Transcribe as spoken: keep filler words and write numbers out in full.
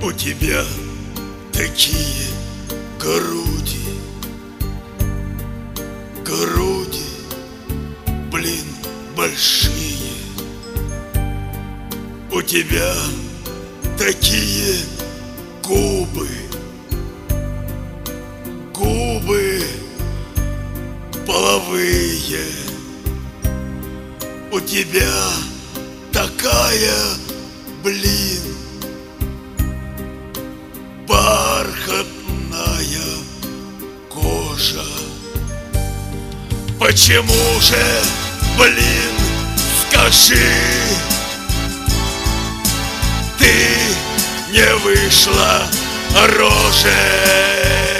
У тебя такие груди, груди, блин, большие. У тебя такие губы, губы половые. У тебя такая, блин, бархатная кожа. Почему же, блин, скажи, ты не вышла рожей?